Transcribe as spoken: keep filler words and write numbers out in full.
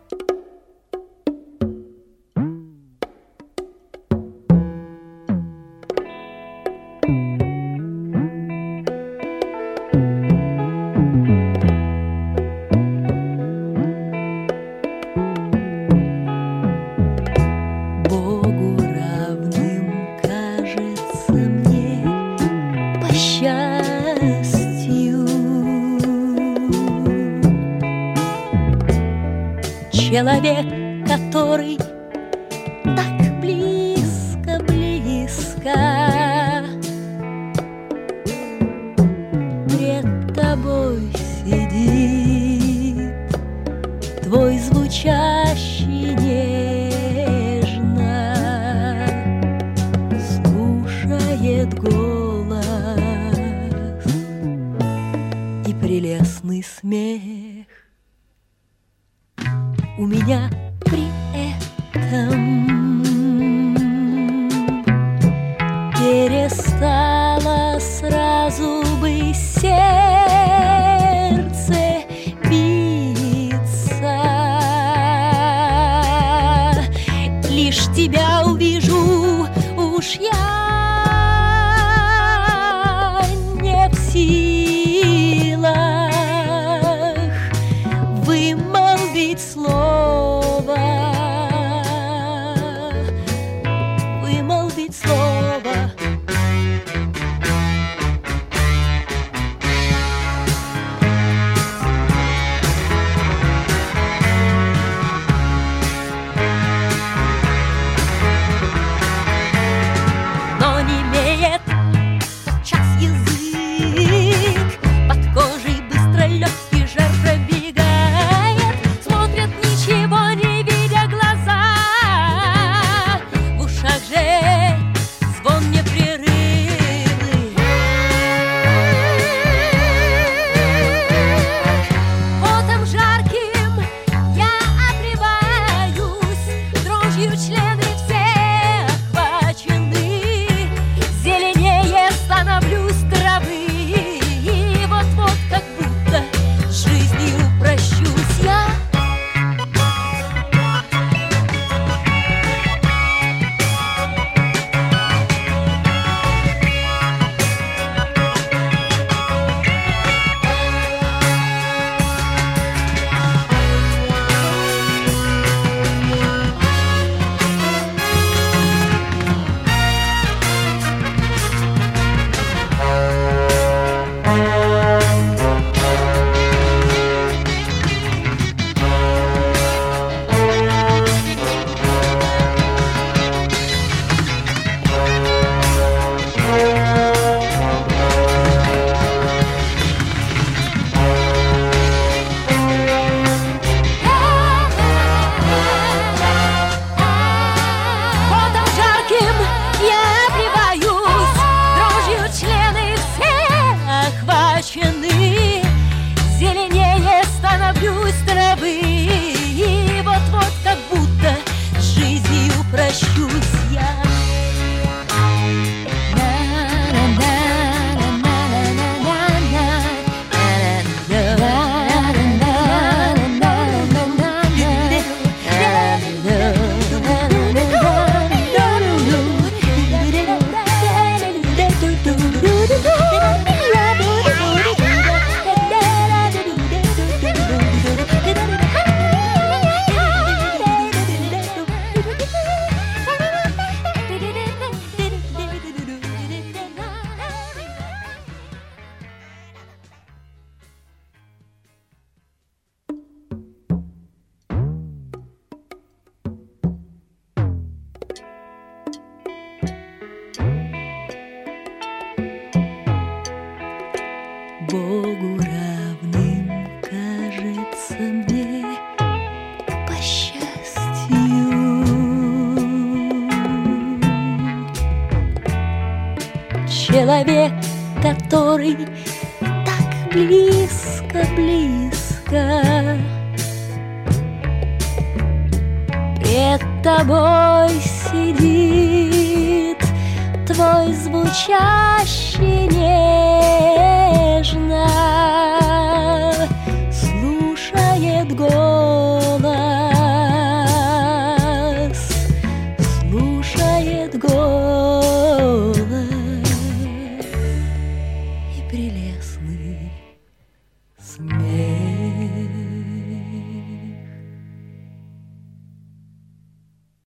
Человек, который так близко, близко пред тобой сидит, твой звучащий нежно слушает голос и прелестный смех. У меня при этом перестало сразу бы сердце биться. Лишь тебя увижу, уж я не в силах вымолвить слово. Вымолвить слово. Но не имеет час язык, под кожей быстро легкий жар пробегает. Смотрят, ничего не видя глаза, в ушах же звон непрерывный. Потом жарким я обливаюсь, дрожью члены все охвачены. Зеленее становлюсь травы, и вот-вот как будто с жизнью прощусь я. Потом жарким я обливаюсь, дрожью члены все охвачены. Зеленее становлюсь травы, и вот-вот как будто с жизнью прощусь я. Богу равным кажется мне по счастью человек, который так близко, близко пред тобой сидит, твой звучащий нежно слушает голос слушает голос и прелестный